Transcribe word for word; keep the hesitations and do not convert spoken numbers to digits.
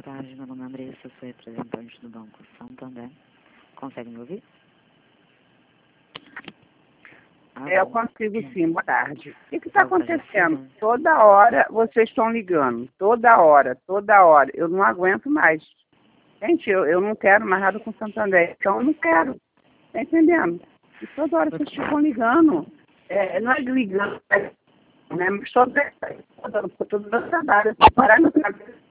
tarde, meu nome é Andressa, sou representante do Banco Santander. Consegue me ouvir? Ah, É, eu bom. consigo sim, boa tarde. O que está Boa tarde, acontecendo? sim. Toda hora vocês estão ligando, toda hora, toda hora. Eu não aguento mais. Gente, eu, eu não quero mais nada com Santander, então eu não quero. Tá entendendo? E toda hora vocês ficam ligando. É, não é ligando, é, né? Mas toda, toda, toda, toda trabalho, parar no trabalho.